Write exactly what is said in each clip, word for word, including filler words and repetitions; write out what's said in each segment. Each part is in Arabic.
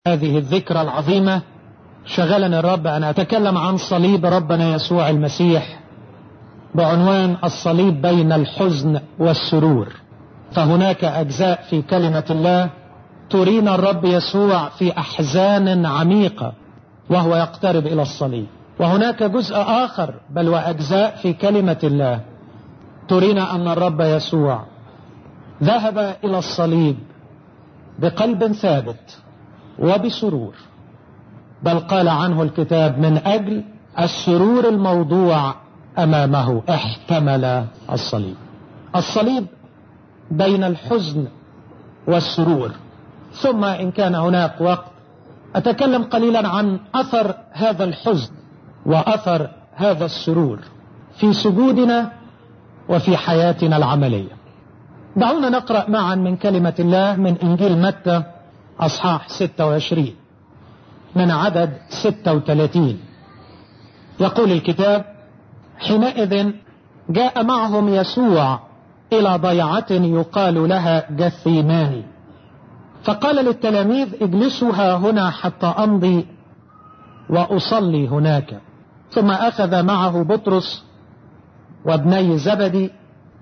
هذه الذكرى العظيمة شغلني الرب أن أتكلم عن صليب ربنا يسوع المسيح بعنوان الصليب بين الحزن والسرور. فهناك أجزاء في كلمة الله ترينا الرب يسوع في أحزان عميقة وهو يقترب إلى الصليب، وهناك جزء آخر بل وأجزاء في كلمة الله ترينا أن الرب يسوع ذهب إلى الصليب بقلب ثابت وبسرور، بل قال عنه الكتاب من أجل السرور الموضوع أمامه احتمل الصليب. الصليب بين الحزن والسرور. ثم إن كان هناك وقت أتكلم قليلا عن أثر هذا الحزن وأثر هذا السرور في سجودنا وفي حياتنا العملية. دعونا نقرأ معا من كلمة الله من إنجيل متى أصحاح ستة وعشرين من عدد ستة وثلاثين. يقول الكتاب: حينئذ جاء معهم يسوع إلى ضيعة يقال لها جثيماني، فقال للتلاميذ: اجلسوا ها هنا حتى أمضي وأصلي هناك. ثم أخذ معه بطرس وابني زبدي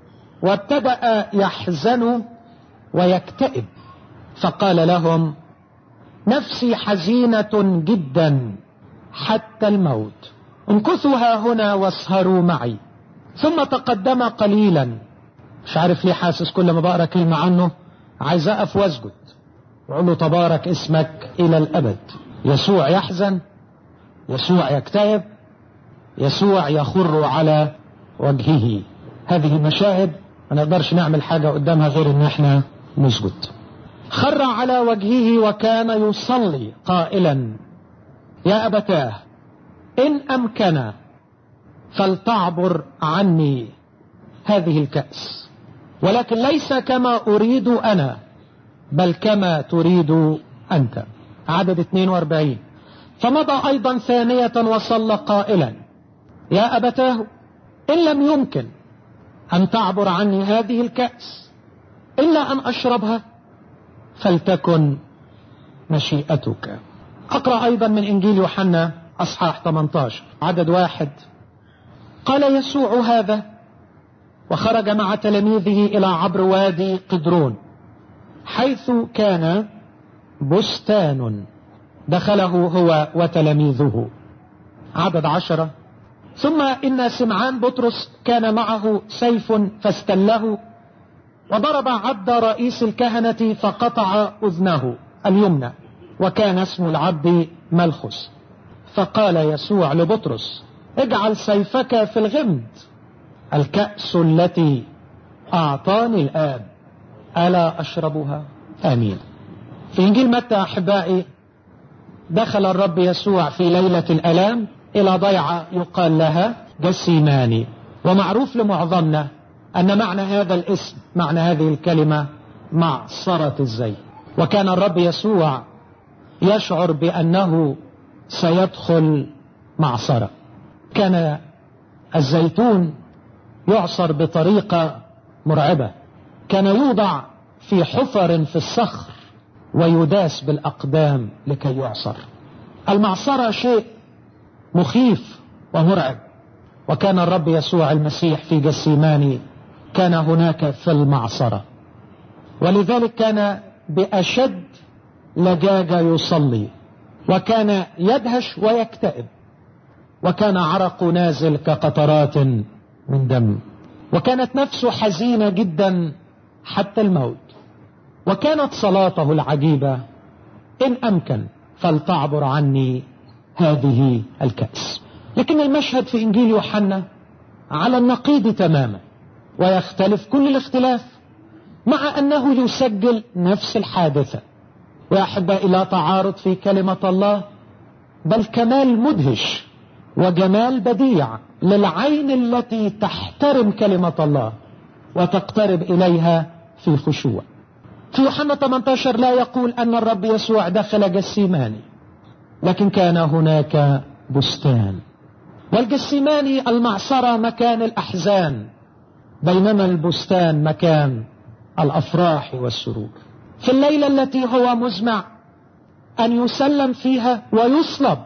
وابتدأ يحزن ويكتئب، فقال لهم: نفسي حزينة جدا حتى الموت، امكثوا ها هنا واسهروا معي. ثم تقدم قليلا، مش عارف ليه حاسس كل ما بقرأ كلمة عنه عايز أقف واسجد وأقول له تبارك اسمك إلى الأبد. يسوع يحزن، يسوع يكتئب، يسوع يخر على وجهه. هذه مشاهد ما نقدرش نعمل حاجة قدامها غير ان احنا نسجد. خر على وجهه وكان يصلي قائلا: يا أبتاه إن أمكن فلتعبر عني هذه الكأس، ولكن ليس كما أريد أنا بل كما تريد أنت. عدد اثنين وأربعين. فمضى أيضا ثانية وصلى قائلا: يا أبتاه إن لم يمكن أن تعبر عني هذه الكأس إلا أن أشربها فلتكن مشيئتك. أقرأ أيضا من إنجيل يوحنا أصحاح ثمانية عشر عدد واحد. قال يسوع هذا وخرج مع تلاميذه إلى عبر وادي قدرون، حيث كان بستان دخله هو وتلاميذه. عدد عشرة. ثم إن سمعان بطرس كان معه سيف فاستله وضرب عبد رئيس الكهنة فقطع أذنه اليمنى، وكان اسم العبد ملخس. فقال يسوع لبطرس: اجعل سيفك في الغمد، الكأس التي أعطاني الآب ألا أشربها؟ آمين. في إنجيل متى أحبائي دخل الرب يسوع في ليلة الألام إلى ضيعة يقال لها جثيماني، ومعروف لمعظمنا أن معنى هذا الاسم، معنى هذه الكلمة، معصرة الزيت. وكان الرب يسوع يشعر بأنه سيدخل معصرة. كان الزيتون يعصر بطريقة مرعبة، كان يوضع في حفر في الصخر ويداس بالأقدام لكي يعصر. المعصرة شيء مخيف ومرعب، وكان الرب يسوع المسيح في جثيماني كان هناك في المعصرة، ولذلك كان بأشد لجاجة يصلي، وكان يدهش ويكتئب، وكان عرق نازل كقطرات من دم، وكانت نفسه حزينة جدا حتى الموت. وكانت صلاته العجيبة: إن أمكن فلتعبر عني هذه الكأس. لكن المشهد في إنجيل يوحنا على النقيض تماما، ويختلف كل الاختلاف، مع أنه يسجل نفس الحادثة. ويا أحبائي لا تعارض في كلمة الله، بل كمال مدهش وجمال بديع للعين التي تحترم كلمة الله وتقترب إليها في خشوع. في يوحنا ثمانية عشر لا يقول أن الرب يسوع دخل جثيماني، لكن كان هناك بستان، والجثيماني المعصرة مكان الأحزان، بينما البستان مكان الأفراح والسرور. في الليلة التي هو مزمع أن يسلم فيها ويصلب،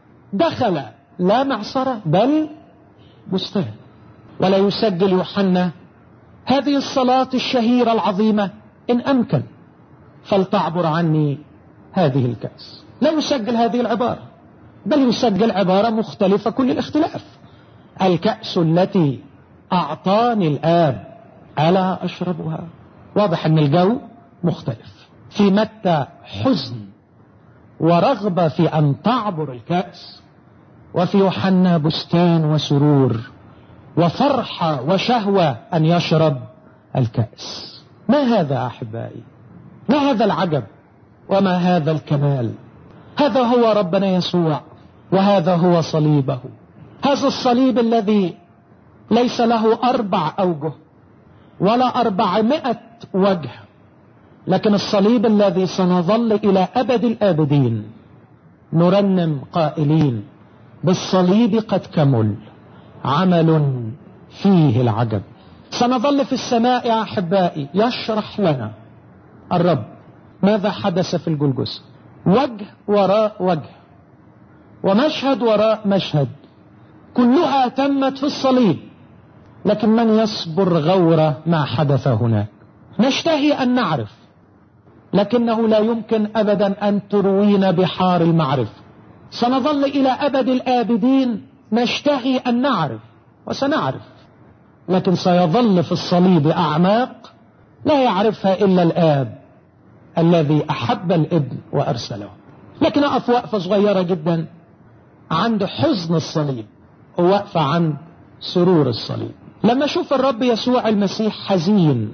دخل لا معصرة بل بستان. ولا يسجل يوحنا هذه الصلاة الشهيرة العظيمة: إن أمكن فلتعبر عني هذه الكأس. لا يسجل هذه العبارة، بل يسجل عبارة مختلفة كل الاختلاف: الكأس التي أعطاني الآب ألا أشربها. واضح أن الجو مختلف. في متى حزن ورغبة في أن تعبر الكأس، وفي يوحنا بستان وسرور وفرحة وشهوة أن يشرب الكأس. ما هذا أحبائي؟ ما هذا العجب وما هذا الكمال؟ هذا هو ربنا يسوع، وهذا هو صليبه. هذا الصليب الذي ليس له أربع أوجه ولا أربعمائة وجه، لكن الصليب الذي سنظل إلى أبد الآبدين نرنم قائلين: بالصليب قد كمل عمل فيه العجب. سنظل في السماء يا أحبائي يشرح لنا الرب ماذا حدث في الجلجثة، وجه وراء وجه ومشهد وراء مشهد، كلها تمت في الصليب. لكن من يصبر غورة ما حدث هناك؟ نشتهي أن نعرف، لكنه لا يمكن أبدا أن تروينا بحار المعرفة. سنظل إلى أبد الآبدين نشتهي أن نعرف وسنعرف، لكن سيظل في الصليب أعماق لا يعرفها إلا الآب الذي أحب الابن وأرسله. لكن أقف وقفة صغيرة جدا عند حزن الصليب ووقفة عند سرور الصليب. لما أشوف الرب يسوع المسيح حزين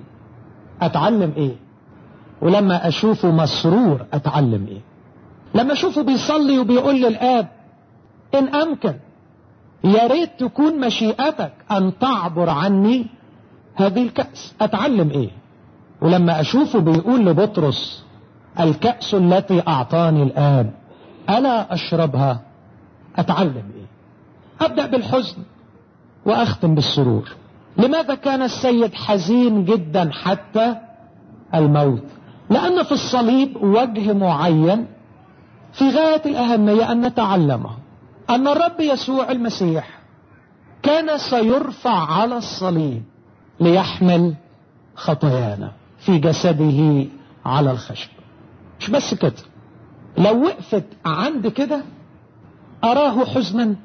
أتعلم إيه؟ ولما أشوفه مسرور أتعلم إيه؟ لما أشوفه بيصلي وبيقول للآب: إن أمكن يا ريت تكون مشيئتك أن تعبر عني هذه الكأس، أتعلم إيه؟ ولما أشوفه بيقول لبطرس: الكأس التي أعطاني الآب ألا أشربها، أتعلم إيه؟ أبدأ بالحزن وأختم بالسرور. لماذا كان السيد حزين جدا حتى الموت؟ لأن في الصليب وجه معين في غاية الأهمية أن نتعلمه، أن الرب يسوع المسيح كان سيرفع على الصليب ليحمل خطايانا في جسده على الخشب. مش بس كده، لو وقفت عند كده أراه حزنا،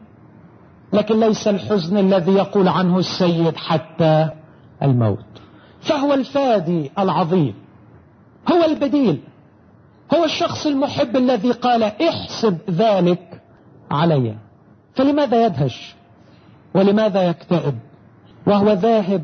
لكن ليس الحزن الذي يقول عنه السيد حتى الموت. فهو الفادي العظيم، هو البديل، هو الشخص المحب الذي قال: احسب ذلك علي. فلماذا يدهش ولماذا يكتئب وهو ذاهب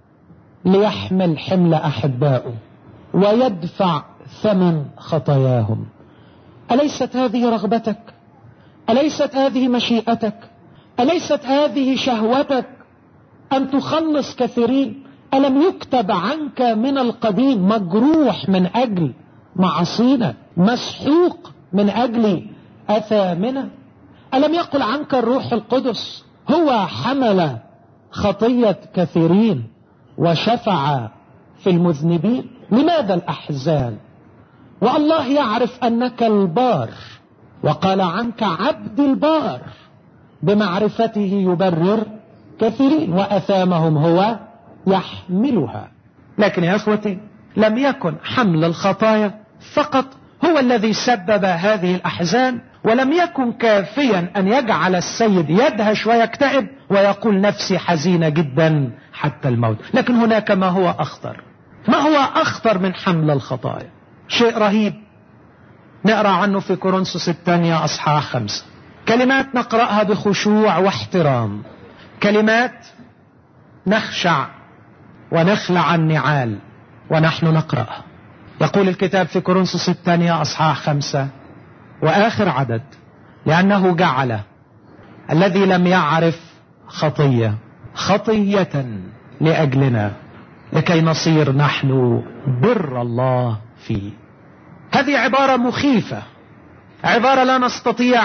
ليحمل حمل أحبائه ويدفع ثمن خطاياهم؟ أليست هذه رغبتك؟ أليست هذه مشيئتك؟ أليست هذه شهوتك أن تخلص كثيرين؟ ألم يكتب عنك من القديم مجروح من أجل معصينا، مسحوق من أجل أثامنا؟ ألم يقل عنك الروح القدس هو حمل خطية كثيرين وشفع في المذنبين؟ لماذا الأحزان؟ والله يعرف أنك البار، وقال عنك عبد البار، بمعرفته يبرر كثيرين وأثامهم هو يحملها. لكن يا أخوتي، لم يكن حمل الخطايا فقط هو الذي سبب هذه الأحزان، ولم يكن كافيا أن يجعل السيد يدهش ويكتئب ويقول: نفسي حزينة جدا حتى الموت. لكن هناك ما هو أخطر. ما هو أخطر من حمل الخطايا؟ شيء رهيب نقرأ عنه في كورنثوس الثانية أصحاح خمسة، كلمات نقرأها بخشوع واحترام، كلمات نخشع ونخلع النعال ونحن نقرأها. يقول الكتاب في كورنثوس الثانية أصحاح خمسة وآخر عدد: لأنه جعل الذي لم يعرف خطية خطية لأجلنا لكي نصير نحن بر الله فيه. هذه عبارة مخيفة، عبارة لا نستطيع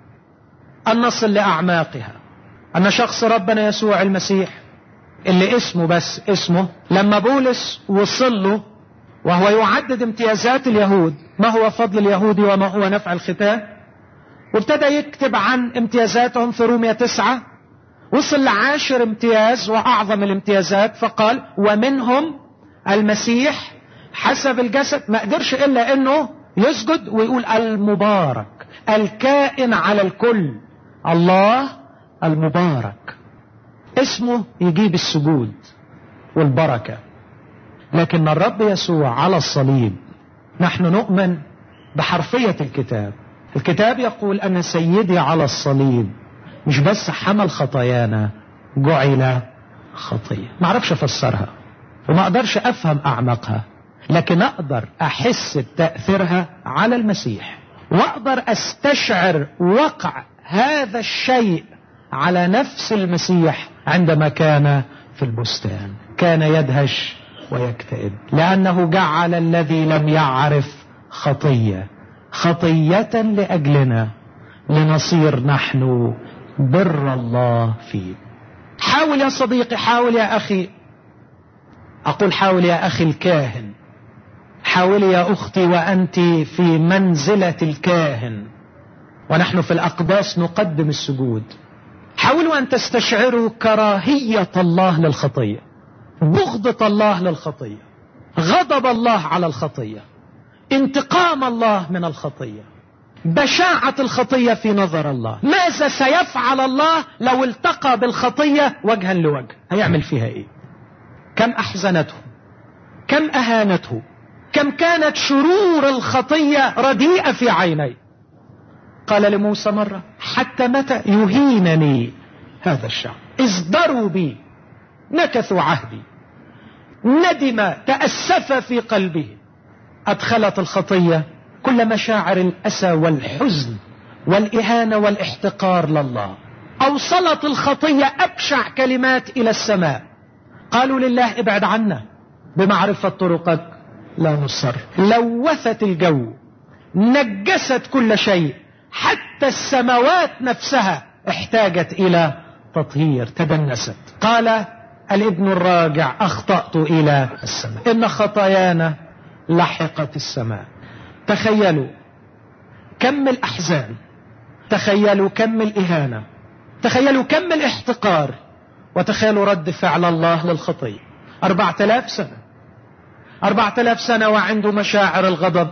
أن نصل لأعماقها. أن شخص ربنا يسوع المسيح اللي اسمه بس اسمه، لما بولس وصل له وهو يعدد امتيازات اليهود، ما هو فضل اليهود وما هو نفع الختان، وابتدى يكتب عن امتيازاتهم في رومية تسعة. وصل لعاشر امتياز وأعظم الامتيازات، فقال ومنهم المسيح حسب الجسد. ما قدرش إلا أنه يسجد ويقول المبارك الكائن على الكل، الله المبارك، اسمه يجيب السجود والبركة. لكن الرب يسوع على الصليب نحن نؤمن بحرفية الكتاب. الكتاب يقول أن سيدي على الصليب مش بس حمل خطايانا، جعل خطية. ما أعرفش أفسرها وما أقدرش أفهم أعمقها، لكن أقدر أحس بتأثيرها على المسيح، وأقدر أستشعر وقع هذا الشيء على نفس المسيح عندما كان في البستان. كان يدهش ويكتئب لأنه جعل الذي لم يعرف خطية خطية لأجلنا لنصير نحن بر الله فيه. حاول يا صديقي، حاول يا أخي، أقول حاول يا أخي الكاهن، حاول يا أختي وأنت في منزلة الكاهن ونحن في الأقداس نقدم السجود. حاولوا أن تستشعروا كراهية الله للخطية، بغضة الله للخطية، غضب الله على الخطية، انتقام الله من الخطية، بشاعة الخطية في نظر الله. ماذا سيفعل الله لو التقى بالخطية وجها لوجه؟ هيعمل فيها ايه؟ كم أحزنته، كم أهانته، كم كانت شرور الخطية رديئة في عيني. قال لموسى مرة حتى متى يهينني هذا الشعب؟ ازدروا بي، نكثوا عهدي، ندم، تأسف في قلبه. أدخلت الخطية كل مشاعر الأسى والحزن والإهانة والاحتقار لله. أوصلت الخطية أبشع كلمات إلى السماء. قالوا لله ابعد عنا، بمعرفة طرقك لا نصر. لوثت الجو، نجست كل شيء، حتى السماوات نفسها احتاجت إلى تطهير، تدنست. قال الابن الراجع أخطأت إلى السماء، إن خطايانا لحقت السماء. تخيلوا كم الأحزان، تخيلوا كم الإهانة، تخيلوا كم الاحتقار، وتخيلوا رد فعل الله للخطية. أربعة آلاف سنة، أربعة آلاف سنة وعنده مشاعر الغضب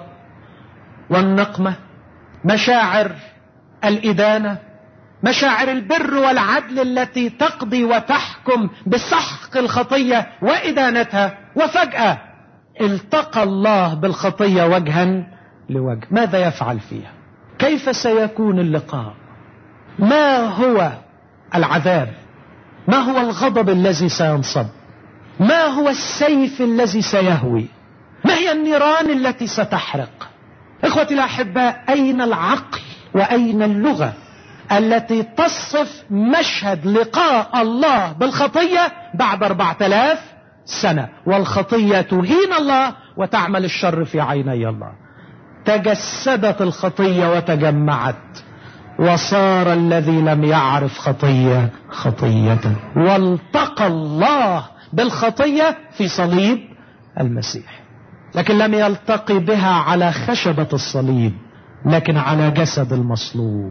والنقمة، مشاعر الإدانة، مشاعر البر والعدل التي تقضي وتحكم بسحق الخطية وإدانتها. وفجأة التقى الله بالخطية وجها لوجه. ماذا يفعل فيها؟ كيف سيكون اللقاء؟ ما هو العذاب؟ ما هو الغضب الذي سينصب؟ ما هو السيف الذي سيهوي؟ ما هي النيران التي ستحرق؟ إخوتي الأحباء، أين العقل وأين اللغة التي تصف مشهد لقاء الله بالخطية بعد أربعة آلاف سنة؟ والخطية تهين الله وتعمل الشر في عيني الله. تجسدت الخطية وتجمعت، وصار الذي لم يعرف خطية خطية، والتقى الله بالخطية في صليب المسيح. لكن لم يلتقي بها على خشبة الصليب، لكن على جسد المصلوب.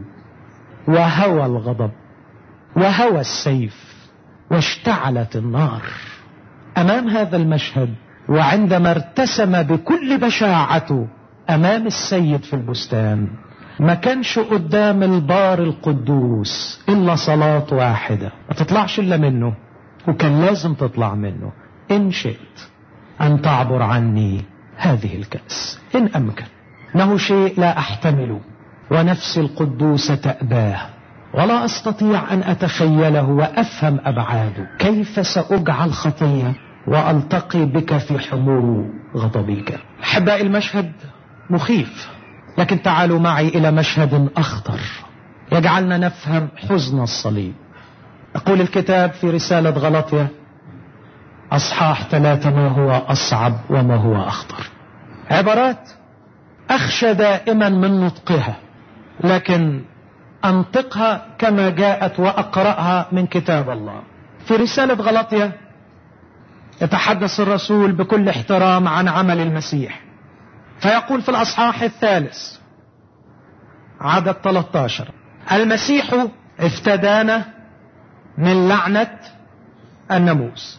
وهوى الغضب وهوى السيف واشتعلت النار أمام هذا المشهد. وعندما ارتسم بكل بشاعته أمام السيد في البستان، ما كانش قدام البار القدوس إلا صلاة واحدة ما تطلعش إلا منه، وكان لازم تطلع منه: إن شئت أن تعبر عني هذه الكأس إن أمكن. إنه شيء لا أحتمله، ونفسي القدوس تأباه، ولا أستطيع أن أتخيله وأفهم أبعاده. كيف سأجعل خطية وألتقي بك في حمو غضبك؟ أحبائي، المشهد مخيف، لكن تعالوا معي إلى مشهد أخطر يجعلنا نفهم حزن الصليب. يقول الكتاب في رسالة غلاطيا أصحاح ثلاثة: ما هو أصعب وما هو أخطر. عبارات أخشى دائما من نطقها، لكن أنطقها كما جاءت وأقرأها من كتاب الله. في رسالة غلاطيا يتحدث الرسول بكل احترام عن عمل المسيح، فيقول في الأصحاح الثالث عدد ثلاثة عشر: المسيح افتدانا من لعنة الناموس.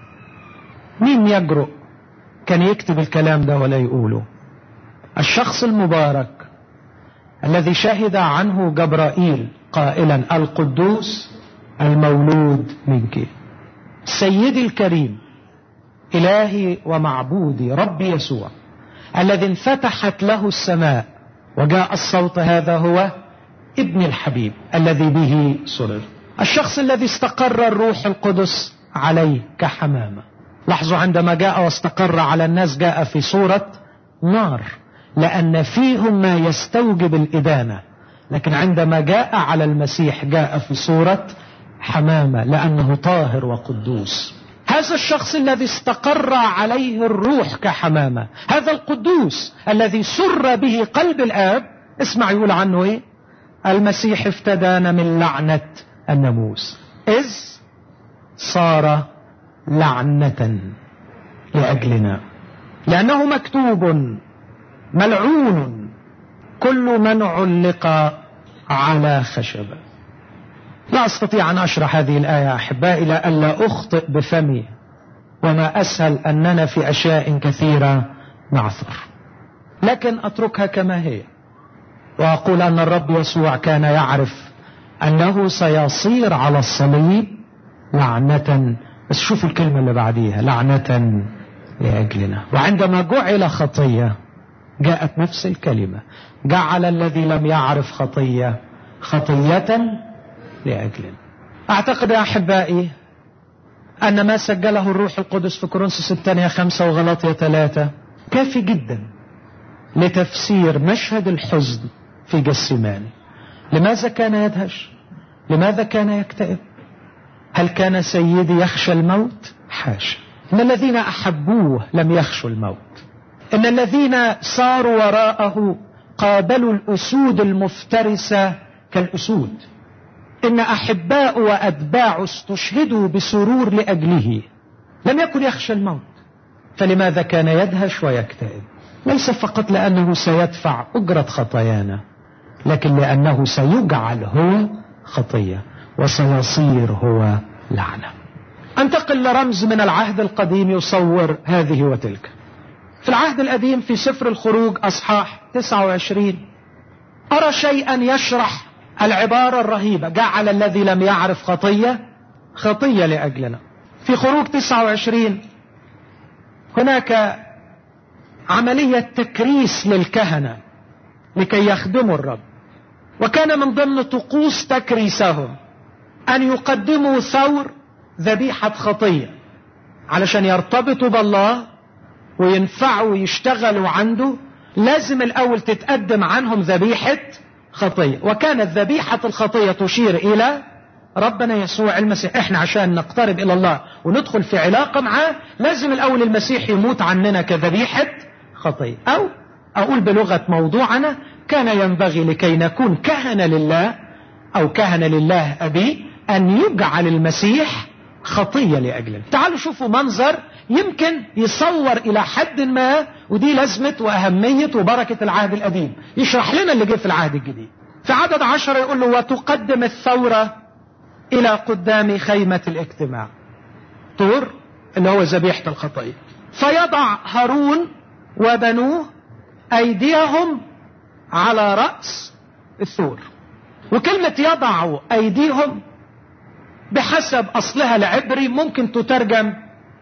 مين يجرؤ كان يكتب الكلام ده ولا يقوله؟ الشخص المبارك الذي شهد عنه جبرائيل قائلا: القدوس المولود منك. سيدي الكريم، إلهي ومعبودي ربي يسوع، الذي انفتحت له السماء وجاء الصوت: هذا هو ابن الحبيب الذي به سرر. الشخص الذي استقر الروح القدس عليه كحمامة. لاحظوا عندما جاء واستقر على الناس جاء في صورة نار، لأن فيهم ما يستوجب الإدانة، لكن عندما جاء على المسيح جاء في صورة حمامة لأنه طاهر وقدوس. هذا الشخص الذي استقر عليه الروح كحمامة، هذا القدوس الذي سر به قلب الآب، اسمع يقول عنه ايه؟ المسيح افتدانا من لعنة الناموس إذ صار لعنة لأجلنا، لأنه مكتوب: ملعون كل من علق على خشبة. لا أستطيع أن أشرح هذه الآية أحبائي لألا أخطئ بفمي، وما أسهل أننا في أشياء كثيرة نعثر، لكن أتركها كما هي وأقول أن الرب يسوع كان يعرف أنه سيصير على الصليب لعنة، بس شوفوا الكلمة اللي بعديها: لعنة لأجلنا. وعندما جعل خطية جاءت نفس الكلمة: جعل الذي لم يعرف خطية خطية لأجلنا. أعتقد يا أحبائي أن ما سجله الروح القدس في كورنثوس الثانية خمسة وغلاطية ثلاثة كافي جدا لتفسير مشهد الحزن في جسماني. لماذا كان يدهش؟ لماذا كان يكتئب؟ هل كان سيدي يخشى الموت؟ حاشا. إن الذين أحبوه لم يخشوا الموت، إن الذين صاروا وراءه قابلوا الأسود المفترسة كالأسود، إن أحباء وأتباع استشهدوا بسرور لأجله. لم يكن يخشى الموت، فلماذا كان يدهش ويكتئب؟ ليس فقط لأنه سيدفع أجرة خطايانا، لكن لأنه سيجعل هو خطية وسيصير هو لعنة. انتقل لرمز من العهد القديم يصور هذه وتلك. في العهد القديم في سفر الخروج أصحاح تسعة وعشرين أرى شيئا يشرح العبارة الرهيبة: جعل الذي لم يعرف خطية خطية لأجلنا. في خروج تسعة وعشرين هناك عملية تكريس للكهنة لكي يخدموا الرب، وكان من ضمن طقوس تكريسهم أن يقدموا ثور ذبيحة خطية علشان يرتبطوا بالله وينفعوا ويشتغلوا عنده. لازم الأول تتقدم عنهم ذبيحة خطية، وكانت ذبيحة الخطية تشير إلى ربنا يسوع المسيح. احنا عشان نقترب إلى الله وندخل في علاقة معاه لازم الأول المسيح يموت عننا كذبيحة خطية، أو أقول بلغة موضوعنا: كان ينبغي لكي نكون كهنة لله أو كهنة لله أبي أن يجعل المسيح خطية لأجلنا. تعالوا شوفوا منظر يمكن يصور إلى حد ما، ودي لازمة وأهمية وبركة العهد القديم، يشرح لنا اللي جه في العهد الجديد. في عدد عشرة يقول له: وتقدم الثورة إلى قدام خيمة الاجتماع. طور اللي هو ذبيحة الخطية. فيضع هارون وبنوه أيديهم على رأس الثور. وكلمة يضع أيديهم بحسب أصلها العبري ممكن تترجم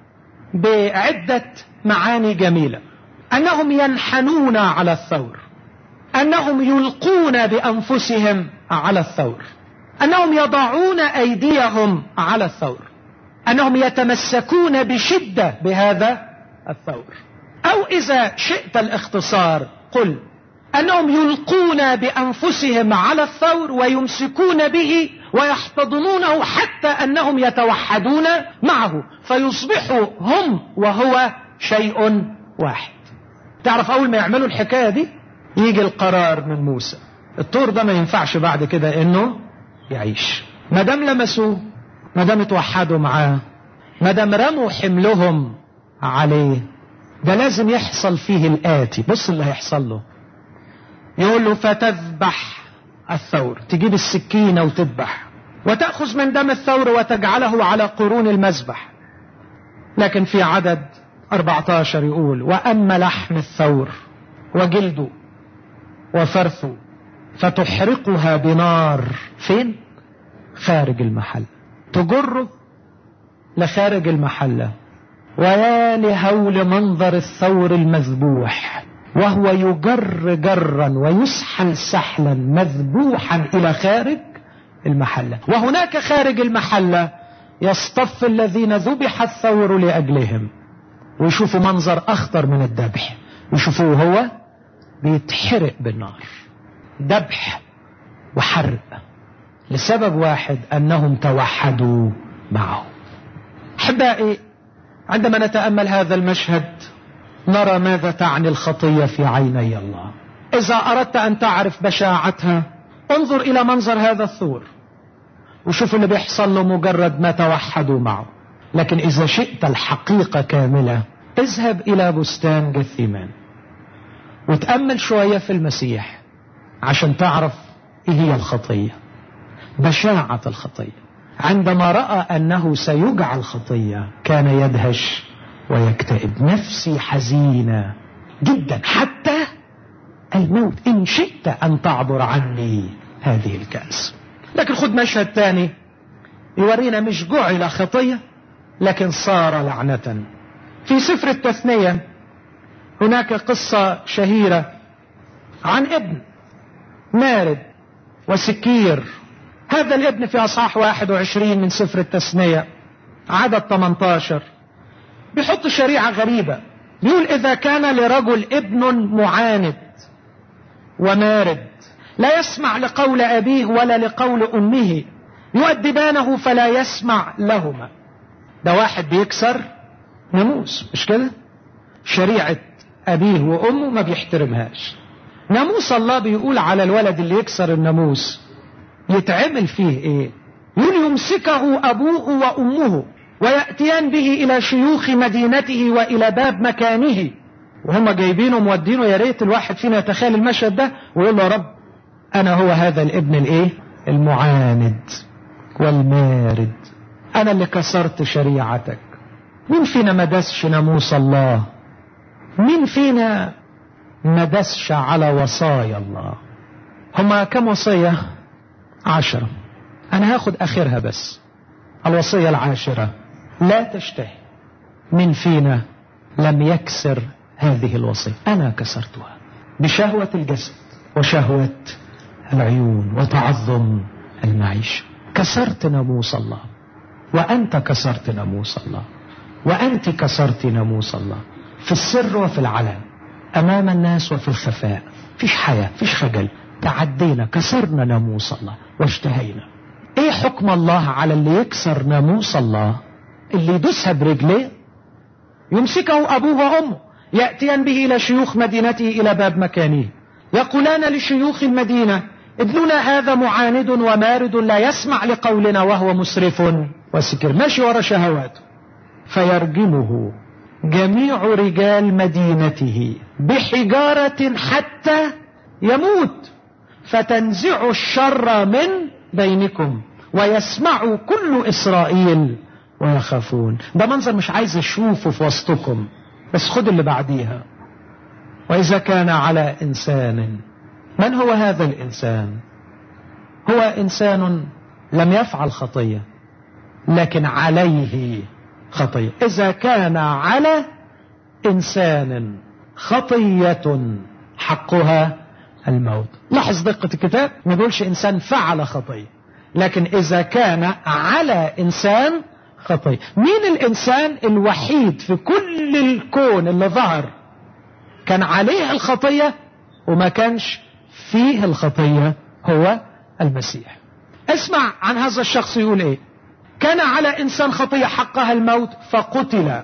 بعدة معاني جميلة: أنهم ينحنون على الثور، أنهم يلقون بأنفسهم على الثور، أنهم يضعون أيديهم على الثور، أنهم يتمسكون بشدة بهذا الثور. أو إذا شئت الاختصار قل أنهم يلقون بأنفسهم على الثور ويمسكون به ويحتضنونه حتى أنهم يتوحدون معه فيصبحوا هم وهو شيء واحد. تعرف أول ما يعملوا الحكاية دي يجي القرار من موسى: الطور ده ما ينفعش بعد كده إنه يعيش. ما دام لمسوه، ما دام اتوحدوا معاه، ما دام رموا حملهم عليه، ده لازم يحصل فيه الآتي. بص اللي هيحصل له، يقول له فتذبح الثور، تجيب السكينة وتذبح، وتأخذ من دم الثور وتجعله على قرون المذبح. لكن في عدد أربعة عشر يقول وأما لحم الثور وجلده وفرثه فتحرقها بنار. فين؟ خارج المحل، تجره لخارج المحلة. ويا لهول منظر الثور المذبوح وهو يجر جرا ويسحل سحلا مذبوحا إلى خارج المحلة. وهناك خارج المحلة يصطف الذين ذبح الثور لأجلهم، ويشوفوا منظر أخطر من الذبح، يشوفوه هو بيتحرق بالنار. ذبح وحرق لسبب واحد، أنهم توحدوا معه. أحبائي، عندما نتأمل هذا المشهد نرى ماذا تعني الخطية في عيني الله. إذا أردت أن تعرف بشاعتها انظر إلى منظر هذا الثور وشوف اللي بيحصل له مجرد ما توحدوا معه. لكن إذا شئت الحقيقة كاملة اذهب إلى بستان جثيمان وتأمل شوية في المسيح عشان تعرف إيه هي الخطية، بشاعة الخطية. عندما رأى أنه سيجعل خطية كان يدهش ويكتئب. نفسي حزينة جدا حتى الموت، إن شئت أن تعبر عني هذه الكأس. لكن خد مشهد تاني يورينا مش جعل خطية لكن صار لعنة. في سفر التثنية هناك قصة شهيرة عن ابن مارد وسكير. هذا الابن في أصحاح واحد وعشرين من سفر التثنية عدد ثمانية عشر بيحط شريعة غريبة، بيقول إذا كان لرجل ابن معاند ومارد لا يسمع لقول أبيه ولا لقول أمه يؤدبانه فلا يسمع لهما. ده واحد بيكسر ناموس، مش كده؟ شريعة أبيه وأمه ما بيحترمهاش. ناموس الله بيقول على الولد اللي يكسر الناموس يتعمل فيه ايه؟ يقول يمسكه أبوه وأمه ويأتيان به إلى شيوخ مدينته وإلى باب مكانه. وهم جايبينه مودينه. يا ريت الواحد فينا يتخيل المشهد ده ويقول له يا رب أنا هو هذا الابن الايه؟ المعاند والمارد، أنا اللي كسرت شريعتك. مين فينا ما دسش ناموس الله؟ مين فينا ما دسش على وصايا الله؟ هما كم وصية؟ عشرة. أنا هاخد آخرها بس، الوصية العاشرة لا تشتهي. من فينا لم يكسر هذه الوصية؟ أنا كسرتها بشهوة الجسد وشهوة العيون وتعظم المعيشة. كسرت ناموس الله، وأنت كسرت ناموس الله، وأنت كسرت ناموس الله، في السر وفي العلن، أمام الناس وفي الخفاء. فيش حياة، فيش خجل. تعدينا، كسرنا ناموس الله واشتهينا. ايه حكم الله على اللي يكسر ناموس الله؟ اللي يدوسها برجليه. يمسكه أبوه وأمه يأتيان به إلى شيوخ مدينته إلى باب مكانه يقولان لشيوخ المدينة ابننا هذا معاند ومارد لا يسمع لقولنا وهو مسرف وسكر ماشي ورا شهواته. فيرجمه جميع رجال مدينته بحجارة حتى يموت، فتنزع الشر من بينكم ويسمع كل إسرائيل ويخافون. ده منظر مش عايز اشوفه في وسطكم. بس خد اللي بعديها. وإذا كان على إنسان. من هو هذا الإنسان؟ هو إنسان لم يفعل خطية لكن عليه خطية. إذا كان على إنسان خطية حقها الموت. لاحظ دقة الكتاب، ما بيقولش إنسان فعل خطية، لكن إذا كان على إنسان خطية. مين الإنسان الوحيد في كل الكون اللي ظهر كان عليه الخطية وما كانش فيه الخطية؟ هو المسيح. اسمع عن هذا الشخص يقول ايه. كان على إنسان خطية حقها الموت فقتل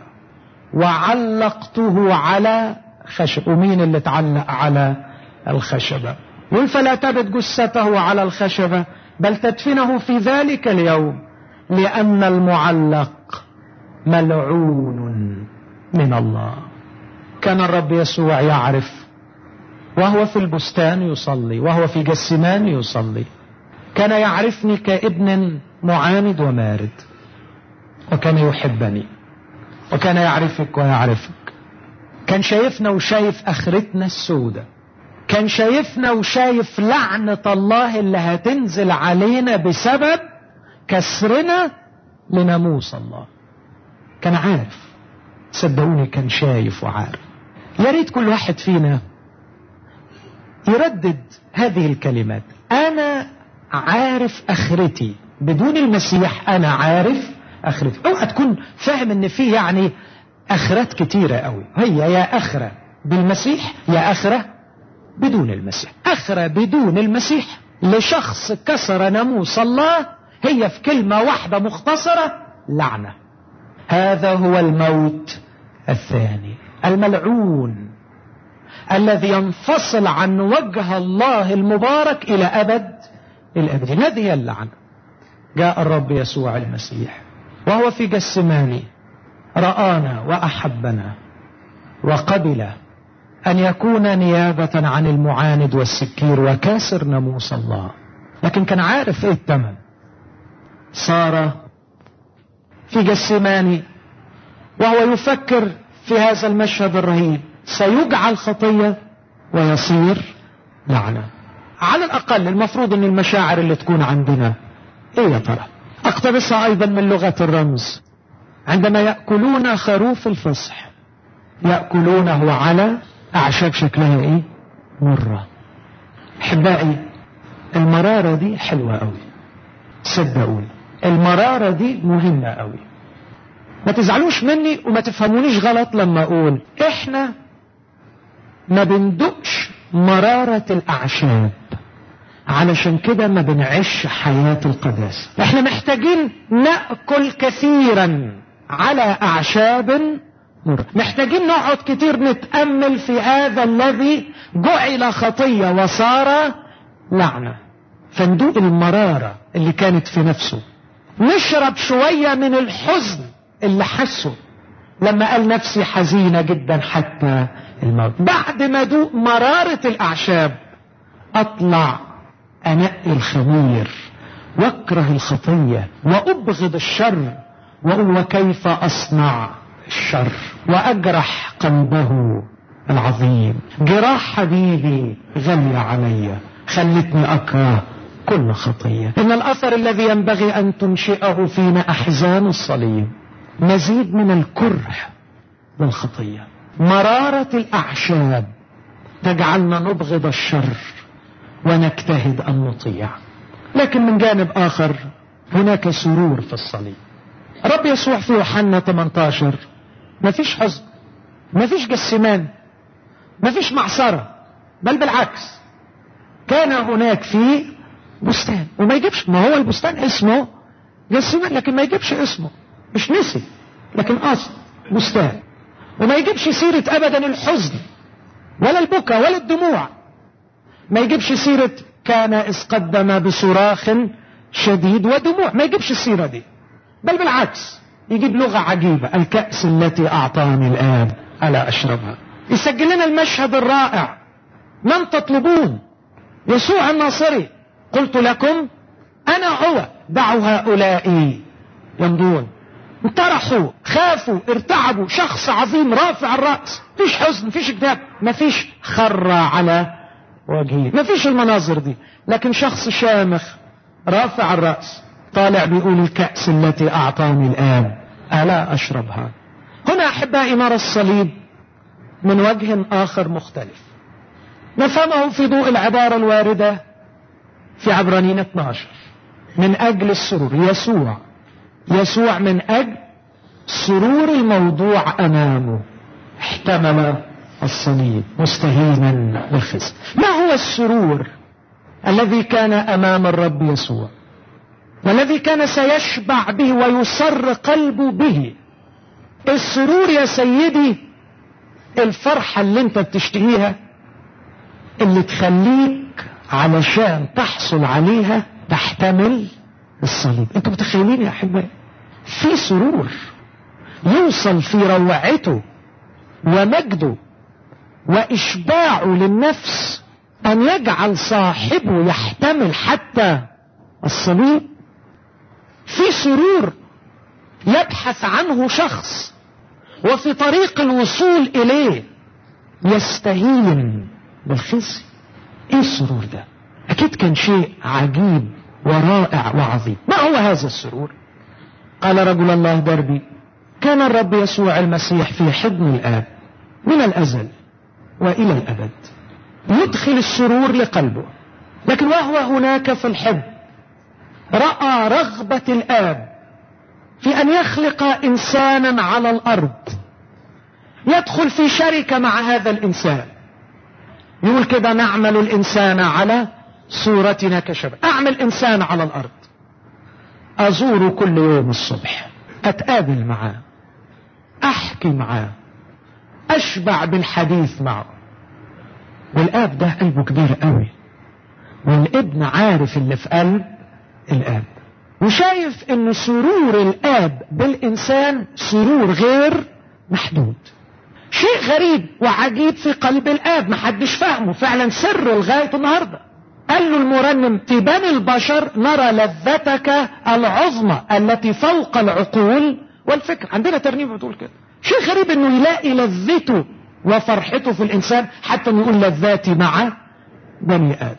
وعلقته على خشب. ومين اللي تعلق على الخشبة؟ يقول فلا تبت جثته على الخشبة بل تدفنه في ذلك اليوم، لأن المعلق ملعون من الله. كان الرب يسوع يعرف وهو في البستان يصلي، وهو في جثمان يصلي، كان يعرفني كابن معاند ومارد، وكان يحبني، وكان يعرفك ويعرفك. كان شايفنا وشايف اخرتنا السودة، كان شايفنا وشايف لعنة الله اللي هتنزل علينا بسبب كسرنا لناموس الله. كان عارف، صدقوني كان شايف وعارف. يا ريت كل واحد فينا يردد هذه الكلمات: انا عارف اخرتي. بدون المسيح انا عارف اخرتي. اوعى تكون فاهم ان في يعني اخرات كتيرة قوي. هي يا اخرة بالمسيح يا اخرة بدون المسيح. اخرة بدون المسيح لشخص كسر ناموس الله هي في كلمة واحدة مختصرة: لعنة. هذا هو الموت الثاني، الملعون الذي ينفصل عن وجه الله المبارك إلى أبد الأبد. هذه هي اللعنة. جاء الرب يسوع المسيح وهو في جثماني، رآنا وأحبنا وقبل أن يكون نيابة عن المعاند والسكير وكاسر ناموس الله، لكن كان عارف إيه الثمن. صار في جثماني وهو يفكر في هذا المشهد الرهيب: سيجعل خطية ويصير لعنة. على الأقل المفروض أن المشاعر اللي تكون عندنا إيه يا ترى؟ أقتبسها أيضا من لغة الرمز. عندما يأكلون خروف الفصح يأكلونه على أعشاب شكلها إيه؟ مرة. أحبائي، المرارة دي حلوة قوي، صدقوني المرارة دي مهمة قوي. ما تزعلوش مني وما تفهمونيش غلط لما أقول إحنا ما بندقش مرارة الأعشاب، علشان كده ما بنعيش حياة القداسة. إحنا محتاجين نأكل كثيرا على أعشاب مرة، محتاجين نقعد كتير نتأمل في هذا الذي جعل خطية وصار لعنة، فندوق المرارة اللي كانت في نفسه، نشرب شوية من الحزن اللي حسه لما قال نفسي حزينة جدا حتى الموت. بعد ما دوق مرارة الأعشاب أطلع أنقي الخمير واكره الخطية وأبغض الشر، وكيف أصنع الشر وأجرح قلبه العظيم. جراح حبيبي غلي علي خلتني أكره كل خطية. إن الأثر الذي ينبغي أن تنشئه فينا أحزان الصليب، مزيد من الكره للخطية. مرارة الأعشاب تجعلنا نبغض الشر ونجتهد أن نطيع. لكن من جانب آخر هناك سرور في الصليب. رب يسوع في يوحنا ثمانية عشر ما فيش حزن، ما فيش جثمان، ما فيش معصرة، بل بالعكس كان هناك في بستان. وما يجيبش، ما هو البستان اسمه جثمان لكن ما يجيبش اسمه، مش نسي لكن قصد بستان. وما يجيبش سيرة أبدا الحزن ولا البكاء ولا الدموع، ما يجيبش سيرة كان إذ قدم بصراخ شديد ودموع، ما يجيبش السيرة دي، بل بالعكس يجيب لغة عجيبة: الكأس التي أعطاني الآب ألا أشربها. يسجل لنا المشهد الرائع: من تطلبون؟ يسوع الناصري. قلت لكم أنا هو، دعوا هؤلاء يمضون. انطرحوا، خافوا، ارتعبوا. شخص عظيم رافع الرأس، فيش حزن، فيش اكتئاب، مفيش خر على وجهه، مفيش المناظر دي، لكن شخص شامخ رافع الرأس طالع بيقول: الكأس التي أعطاني الآب ألا أشربها. هنا أحبائي نرى الصليب من وجه آخر مختلف، نفهمه في ضوء العبارة الواردة في عبرانيين اثني عشر: من أجل السرور. يسوع يسوع من أجل سرور الموضوع أمامه احتمل الصليب مستهينا بالخزي. ما هو السرور الذي كان أمام الرب يسوع والذي كان سيشبع به ويسر قلبه به؟ السرور يا سيدي الفرحة اللي انت بتشتهيها، اللي تخليك علشان تحصل عليها تحتمل الصليب. انتوا متخيلين يا احبائي؟ في سرور يوصل في روعته ومجده وإشباعه للنفس أن يجعل صاحبه يحتمل حتى الصليب. في سرور يبحث عنه شخص وفي طريق الوصول إليه يستهين بالخزي. إيه السرور ده؟ أكيد كان شيء عجيب ورائع وعظيم. ما هو هذا السرور؟ قال رجل الله دربي: كان الرب يسوع المسيح في حضن الآب من الأزل وإلى الأبد، يدخل السرور لقلبه، لكن وهو هناك في الحضن رأى رغبة الآب في أن يخلق إنسانا على الأرض يدخل في شركة مع هذا الإنسان. يقول كده: نعمل الإنسان على صورتنا كشبه. أعمل إنسان على الأرض، أزوره كل يوم الصبح، أتقابل معاه، أحكي معاه، أشبع بالحديث معه. والآب ده قلبه كبير قوي، والابن عارف اللي في قلب الآب، وشايف ان سرور الآب بالإنسان سرور غير محدود. شيء غريب وعجيب في قلب الآب محدش فاهمه، فعلا سر لغاية النهاردة. قال له المرنم: في بني البشر نرى لذتك العظمى التي فوق العقول والفكر. عندنا ترنيمة بتقول كده. شيء غريب انه يلاقي لذته وفرحته في الإنسان، حتى يقول لذاتي مع بني آدم.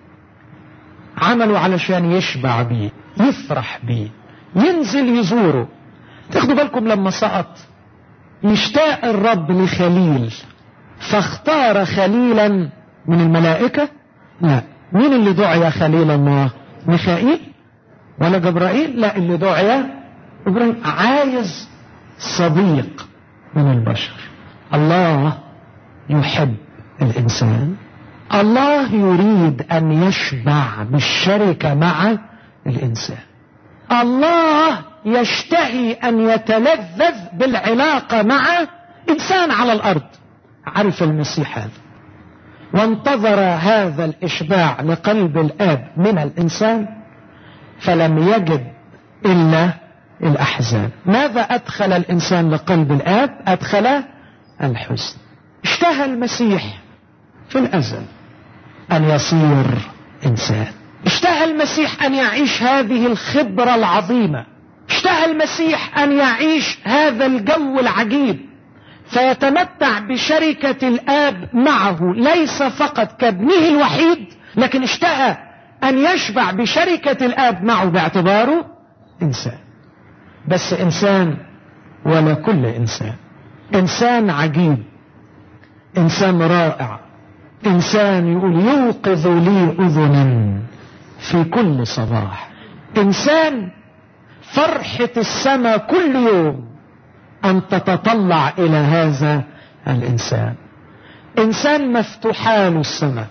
عمله علشان يشبع بيه، يفرح بيه، ينزل يزوره. تاخدوا بالكم لما سقط يشتاق الرب لخليل، فاختار خليلا من الملائكة. لا، مين اللي دعي خليل الله؟ ميخائيل ولا جبرائيل؟ لا، اللي دعي إبراهيم. عايز صديق من البشر. الله يحب الإنسان، الله يريد أن يشبع بالشركة مع الإنسان. الله يشتهي أن يتلذذ بالعلاقة مع إنسان على الأرض. عرف المسيح هذا وانتظر هذا الإشباع لقلب الآب من الإنسان، فلم يجد إلا الأحزان. ماذا أدخل الإنسان لقلب الآب؟ أدخل الحزن. اشتهى المسيح في الأزل أن يصير إنسان، اشتهى المسيح أن يعيش هذه الخبرة العظيمة، اشتهى المسيح أن يعيش هذا الجو العجيب، فيتمتع بشركة الآب معه، ليس فقط كابنه الوحيد، لكن اشتهى أن يشبع بشركة الآب معه باعتباره إنسان. بس إنسان ولا كل إنسان، إنسان عجيب، إنسان رائع، إنسان يقول: يوقظ لي أذنا في كل صباح. إنسان فرحة السماء كل يوم أن تتطلع إلى هذا الإنسان. إنسان مفتوحان السماء،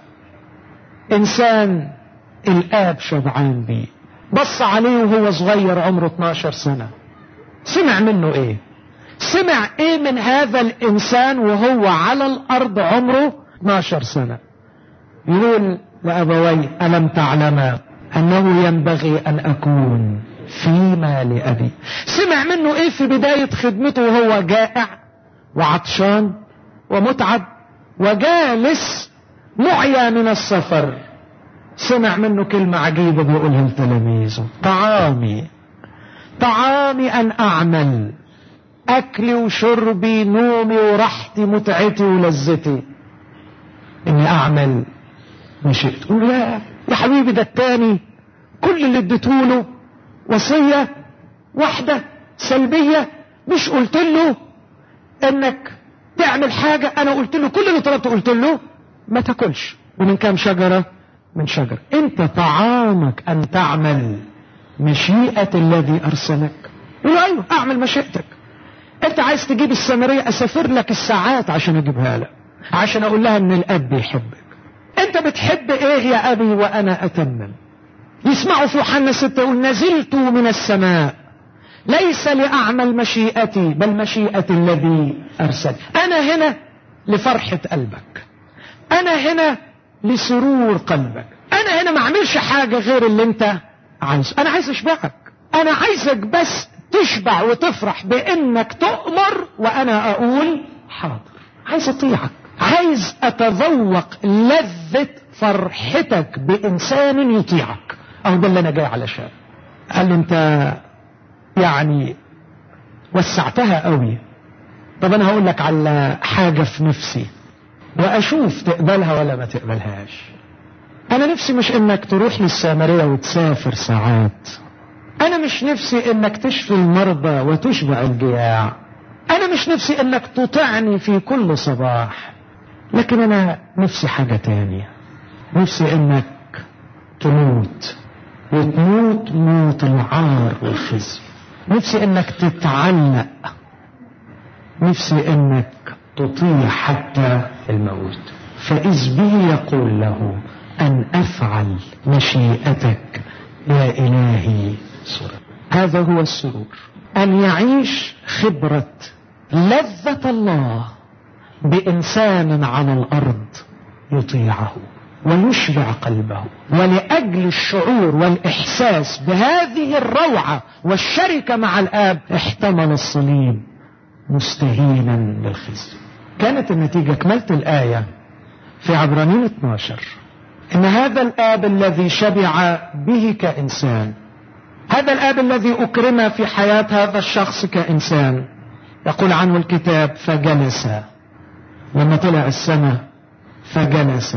إنسان الآب شبعان بيه. بص عليه وهو صغير عمره اتناشر سنة، سمع منه إيه؟ سمع إيه من هذا الإنسان وهو على الأرض عمره اتناشر سنة؟ يقول لأبوي: ألم تعلم أنه ينبغي أن أكون فيما لأبي؟ سمع منه إيه في بداية خدمته وهو جائع وعطشان ومتعب وجالس معيا من السفر؟ سمع منه كلمة عجيبة بيقولها لتلاميذه: طعامي طعامي أن أعمل، أكلي وشربي نومي وراحتي متعتي ولذتي إني أعمل مشيئته. تقول: لا يا حبيبي، ده التاني كل اللي اديتهوله وصية واحدة سلبية. مش قلت له انك تعمل حاجة؟ انا قلت له كل اللي طلبته، قلت له ما تاكلش ومن كام شجرة من شجرة. انت طعامك ان تعمل مشيئة الذي ارسلك. يقول: ايوه اعمل مشيئتك. انت عايز تجيب السامرية، اسافر لك الساعات عشان اجيبها لك، عشان اقول لها ان الاب بيحبك. انت بتحب ايه يا ابي وانا اتمم؟ يسمعوا في يوحنا ستة يقول: نزلت من السماء ليس لأعمل مشيئتي بل مشيئة الذي أرسل. أنا هنا لفرحة قلبك، أنا هنا لسرور قلبك، أنا هنا ما أعملش حاجة غير اللي أنت عايز. أنا عايز أشبعك، أنا عايزك بس تشبع وتفرح بانك تؤمر وانا اقول حاضر. عايز اطيعك، عايز اتذوق لذة فرحتك بانسان يطيعك. اهو ده اللي انا جاي علشان. قال له انت يعني وسعتها قوي. طب انا هقول لك على حاجة في نفسي واشوف تقبلها ولا ما تقبلهاش. انا نفسي مش انك تروح للسامرية وتسافر ساعات. انا مش نفسي انك تشفي المرضى وتشبع الجياع. انا مش نفسي انك تطعني في كل صباح. لكن انا نفسي حاجة تانية. نفسي انك تموت وتموت موت العار والخزي. نفسي انك تتعلق. نفسي انك تطيع حتى الموت. فإذ به يقول له أن أفعل مشيئتك يا إلهي سرور. هذا هو السرور، أن يعيش خبرة لذة الله بإنسان على الأرض يطيعه ويشبع قلبه. ولأجل الشعور والإحساس بهذه الروعة والشركة مع الآب احتمل الصليب مستهينا بالخزي. كانت النتيجة، كملت الآية في عبرانيين اثناشر، إن هذا الآب الذي شبع به كإنسان، هذا الآب الذي أكرم في حياة هذا الشخص كإنسان، يقول عنه الكتاب فجلس لما طلع السماء، فجلس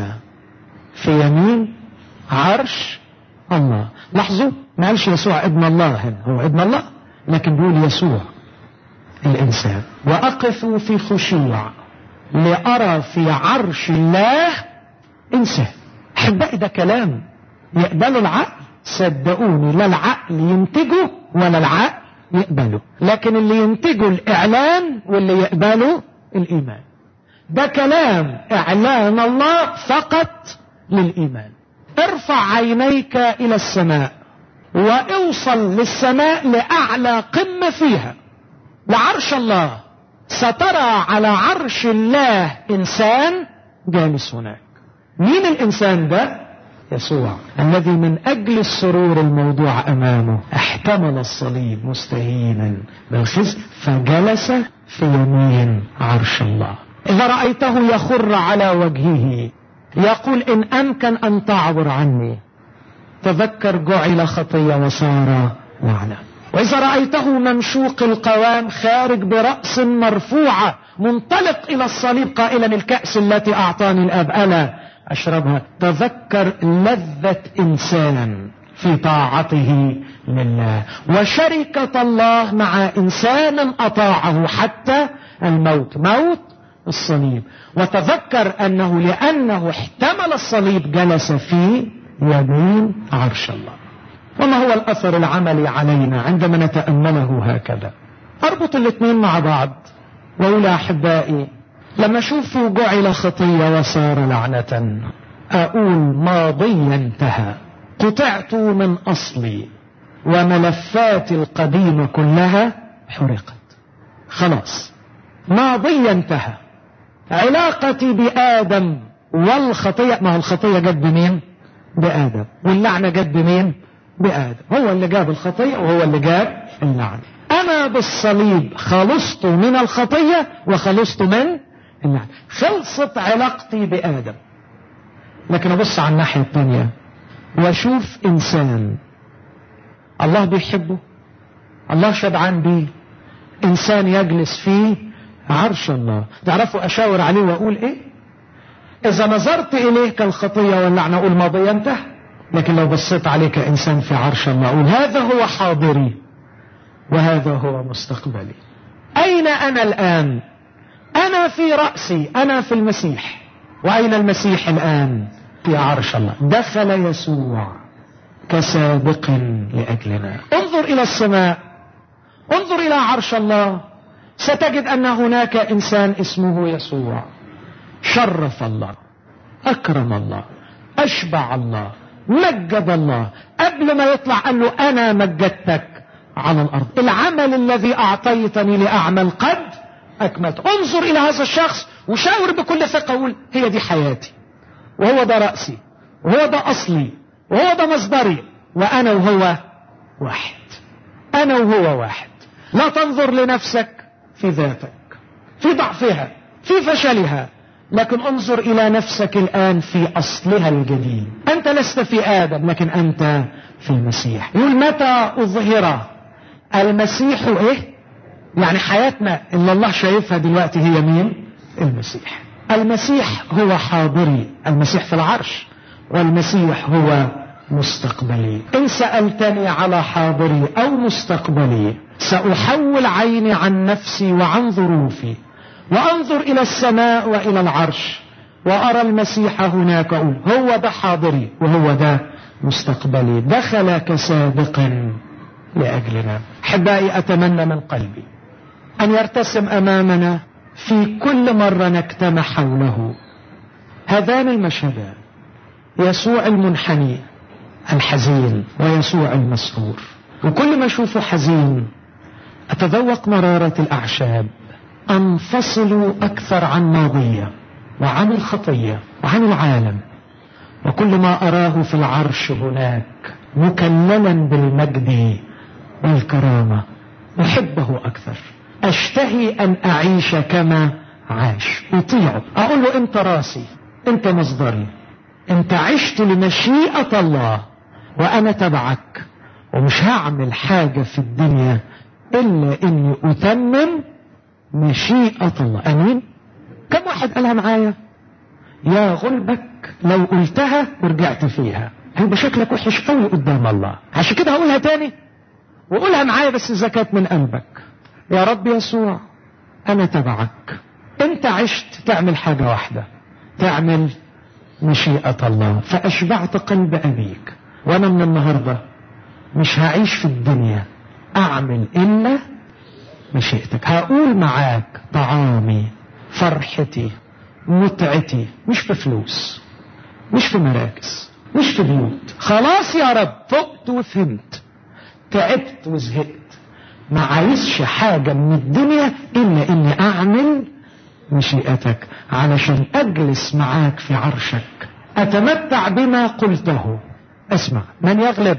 في يمين عرش الله. لاحظوا ما قالش يسوع ابن الله هنا، هو ابن الله لكن بيقول يسوع الإنسان. وأقف في خشوع لأرى في عرش الله إنسان. أحبائي ده كلام يقبله العقل؟ صدقوني لا العقل ينتجه ولا العقل يقبله، لكن اللي ينتجه الإعلان واللي يقبله الإيمان. ده كلام إعلان الله فقط للإيمان. ارفع عينيك إلى السماء واوصل للسماء لأعلى قمة فيها، لعرش الله. سترى على عرش الله إنسان جالس هناك. مين الإنسان ده؟ يسوع الذي من أجل السرور الموضوع أمامه احتمل الصليب مستهينا بالخزي فجلس في يمين عرش الله. إذا رأيته يخر على وجهه يقول إن أمكن أن تعبر عني، تذكر جعل خطية وصار لعنة. وإذا رأيته ممشوق القوام خارج برأس مرفوعة منطلق إلى الصليب قائلا الكأس التي أعطاني الآب ألا أشربها، تذكر لذة إنسان في طاعته لله وشركة الله مع إنسان أطاعه حتى الموت، موت الصليب. وتذكر أنه لأنه احتمل الصليب جلس في يمين عرش الله. وما هو الأثر العملي علينا عندما نتأمله هكذا؟ أربط الاثنين مع بعض وأقول أحبائي لما أشوف جعل خطية وصار لعنة، أقول ماضي انتهى، قطعت من أصلي وملفاتي القديمة كلها حرقت، خلاص ماضي انتهى. علاقتي بآدم والخطية، ما هو الخطية جت بمين؟ بآدم، واللعنة جت بمين؟ بآدم. هو اللي جاب الخطية وهو اللي جاب اللعنة. أنا بالصليب خلصت من الخطية وخلصت من اللعنة، خلصت علاقتي بآدم. لكن أبص على الناحية الثانية وأشوف إنسان الله بيحبه، الله شبعان بيه، إنسان يجلس فيه عرش الله. تعرفوا أشاور عليه وأقول إيه؟ إذا نظرت إليه كالخطية واللعنة أقول ماضي انتهى، لكن لو بصيت عليه كإنسان في عرش الله أقول هذا هو حاضري وهذا هو مستقبلي. أين أنا الآن؟ أنا في رأسي، أنا في المسيح. وأين المسيح الآن؟ في عرش الله. دخل يسوع كسابق لأجلنا. انظر إلى السماء، انظر إلى عرش الله، ستجد أن هناك إنسان اسمه يسوع. شرف الله، أكرم الله، أشبع الله، مجد الله. قبل ما يطلع قال له أنا مجدتك على الأرض، العمل الذي أعطيتني لأعمل قد أكملت. انظر إلى هذا الشخص وشاور بكل ثقة، قول هي دي حياتي، وهو ده رأسي، وهو ده أصلي، وهو ده مصدري، وأنا وهو واحد. أنا وهو واحد. لا تنظر لنفسك في ذاتك، في ضعفها، في فشلها، لكن انظر إلى نفسك الآن في أصلها الجديد. أنت لست في آدم، لكن أنت في المسيح. يقول متى أظهر المسيح إيه؟ يعني حياتنا اللي الله شايفها دلوقتي هي مين؟ المسيح. المسيح هو حاضري، المسيح في العرش، والمسيح هو مستقبلي. إن سألتني على حاضري أو مستقبلي سأحول عيني عن نفسي وعن ظروفي وأنظر إلى السماء وإلى العرش وأرى المسيح هناك، أقول هو ده حاضري وهو ده مستقبلي، دخل كسابق لأجلنا. أحبائي، أتمنى من قلبي أن يرتسم أمامنا في كل مرة نجتمع حوله هذان المشهدان، يسوع المنحني الحزين ويسوع المسرور. وكل ما أشوفه حزين أتذوق مرارة الأعشاب، أنفصل أكثر عن ماضية وعن الخطية وعن العالم. وكل ما أراه في العرش هناك مكللا بالمجد والكرامة أحبه أكثر، أشتهي أن أعيش كما عاش، أطيعه، أقول له أنت راسي، أنت مصدري، أنت عشت لمشيئة الله وأنا تبعك، ومش هعمل حاجة في الدنيا إلا أني أتمم مشيئة الله. أمين؟ كم واحد قالها معايا؟ يا غلبك لو قلتها ورجعت فيها هيبقى شكلك وحش قوي قدام الله. عشان كده هقولها تاني وقولها معايا بس إذا كانت من قلبك. يا رب يسوع، أنا تبعك، أنت عشت تعمل حاجة واحدة، تعمل مشيئة الله، فأشبعت قلب أبيك، وأنا من النهاردة مش هعيش في الدنيا أعمل إلا مشيئتك. هقول معاك طعامي، فرحتي، متعتي مش في فلوس، مش في مراكز، مش في بيوت. خلاص يا رب، فقت وفهمت، تعبت وزهقت، ما عايزش حاجة من الدنيا إلا إني أعمل مشيئتك علشان أجلس معاك في عرشك، أتمتع بما قلته. اسمع، من يغلب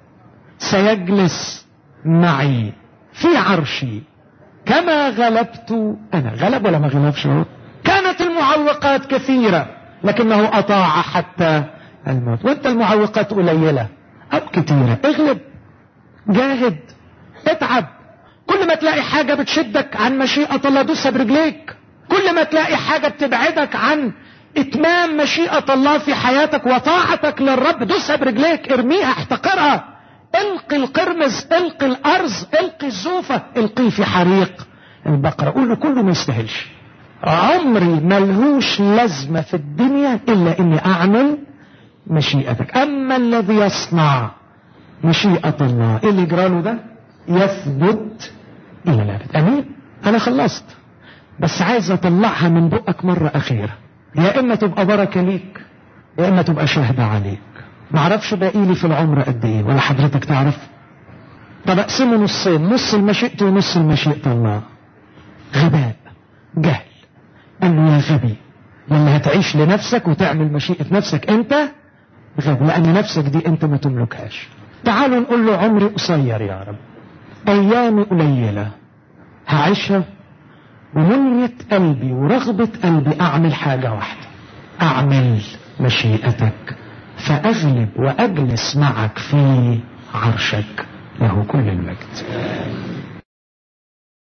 سيجلس معي في عرشي كما غلبت أنا. غلب ولا ما غلبش؟ كانت المعوقات كثيرة لكنه أطاع حتى الموت. وانت المعوقات قليلة أو كثيرة، اغلب، جاهد، اتعب. كل ما تلاقي حاجة بتشدك عن مشيئة الله دوسها برجليك. كل ما تلاقي حاجة بتبعدك عن اتمام مشيئة الله في حياتك وطاعتك للرب دوسها برجليك، ارميها، احتقرها، القي القرمز، القي الارز، القي الزوفة، القي في حريق البقرة. قول له كله ما يستاهلش، عمري ملهوش لازمة في الدنيا الا اني اعمل مشيئتك. اما الذي يصنع مشيئة الله ايه اللي يجراله ده؟ يثبت الى الابد. امين. انا خلصت، بس عايز اطلعها من بقك مرة اخيرة، يا اما تبقى بركة ليك يا اما تبقى شهدة عليك. معرفش باقي لي في العمر قد ايه، ولا حضرتك تعرف؟ طب اقسمه نصين، نص المشيئة ونص المشيئة الله. غباء، جهل. قال له يا غبي، لما هتعيش لنفسك وتعمل مشيئة نفسك انت غبي، لان نفسك دي انت ما تملكهاش. تعالوا نقول له عمري قصير يا رب، ايامي قليلة هعيشها، ومنية قلبي ورغبة قلبي اعمل حاجة واحدة، اعمل مشيئتك فاغلب واجلس معك في عرشك له كل المجد.